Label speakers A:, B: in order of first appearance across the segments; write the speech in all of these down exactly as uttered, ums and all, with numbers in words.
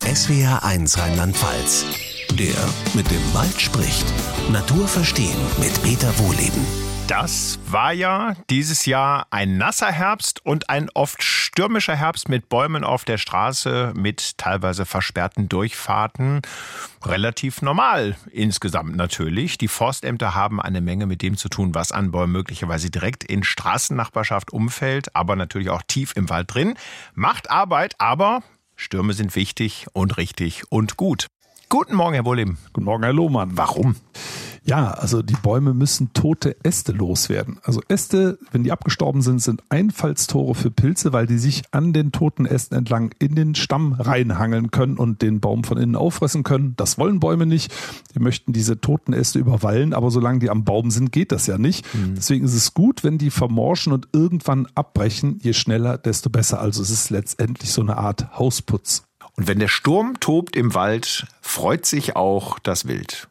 A: S W R eins Rheinland-Pfalz. Der mit dem Wald spricht. Natur verstehen mit Peter Wohleben.
B: Das war ja dieses Jahr ein nasser Herbst und ein oft stürmischer Herbst mit Bäumen auf der Straße, mit teilweise versperrten Durchfahrten. Relativ normal insgesamt natürlich. Die Forstämter haben eine Menge mit dem zu tun, was an Bäumen möglicherweise direkt in Straßennachbarschaft umfällt, aber natürlich auch tief im Wald drin. Macht Arbeit, aber Stürme sind wichtig und richtig und gut. Guten Morgen, Herr Wohleben.
C: Guten Morgen, Herr Lohmann.
B: Warum?
C: Ja, also die Bäume müssen tote Äste loswerden. Also Äste, wenn die abgestorben sind, sind Einfallstore für Pilze, weil die sich an den toten Ästen entlang in den Stamm reinhangeln können und den Baum von innen auffressen können. Das wollen Bäume nicht. Die möchten diese toten Äste überwallen, aber solange die am Baum sind, geht das ja nicht. Mhm. Deswegen ist es gut, wenn die vermorschen und irgendwann abbrechen. Je schneller, desto besser. Also es ist letztendlich so eine Art Hausputz.
B: Und wenn der Sturm tobt im Wald, freut sich auch das Wild.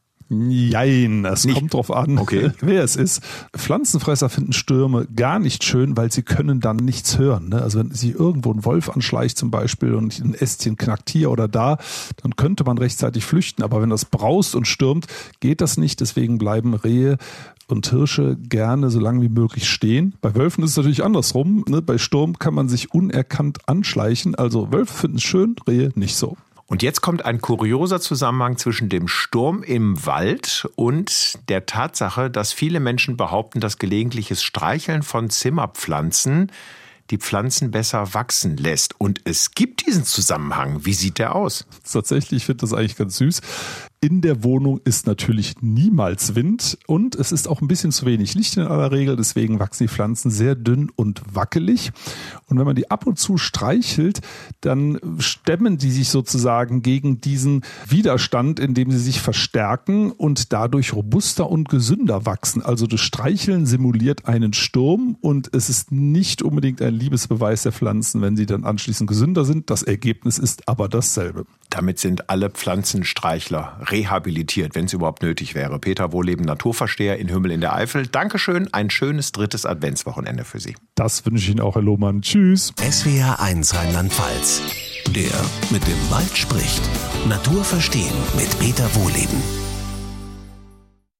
C: Jein, es
B: nicht.
C: Kommt drauf an,
B: okay.
C: wer es ist. Pflanzenfresser finden Stürme gar nicht schön, weil sie können dann nichts hören. Ne? Also wenn sich irgendwo ein Wolf anschleicht zum Beispiel und ein Ästchen knackt hier oder da, dann könnte man rechtzeitig flüchten. Aber wenn das braust und stürmt, geht das nicht. Deswegen bleiben Rehe und Hirsche gerne so lange wie möglich stehen. Bei Wölfen ist es natürlich andersrum. Ne? Bei Sturm kann man sich unerkannt anschleichen. Also Wölfe finden es schön, Rehe nicht so.
B: Und jetzt kommt ein kurioser Zusammenhang zwischen dem Sturm im Wald und der Tatsache, dass viele Menschen behaupten, dass gelegentliches Streicheln von Zimmerpflanzen die Pflanzen besser wachsen lässt. Und es gibt diesen Zusammenhang. Wie sieht der aus?
C: Tatsächlich, ich finde das eigentlich ganz süß. In der Wohnung ist natürlich niemals Wind und es ist auch ein bisschen zu wenig Licht in aller Regel, deswegen wachsen die Pflanzen sehr dünn und wackelig. Und wenn man die ab und zu streichelt, dann stemmen die sich sozusagen gegen diesen Widerstand, indem sie sich verstärken und dadurch robuster und gesünder wachsen. Also das Streicheln simuliert einen Sturm und es ist nicht unbedingt ein Liebesbeweis der Pflanzen, wenn sie dann anschließend gesünder sind. Das Ergebnis ist aber dasselbe.
B: Damit sind alle Pflanzenstreichler rehabilitiert, wenn es überhaupt nötig wäre. Peter Wohleben, Naturversteher in Hümmel in der Eifel. Dankeschön, ein schönes drittes Adventswochenende für Sie.
C: Das wünsche ich Ihnen auch, Herr Lohmann. Tschüss.
A: S W R eins Rheinland-Pfalz. Der mit dem Wald spricht. Natur verstehen mit Peter Wohleben.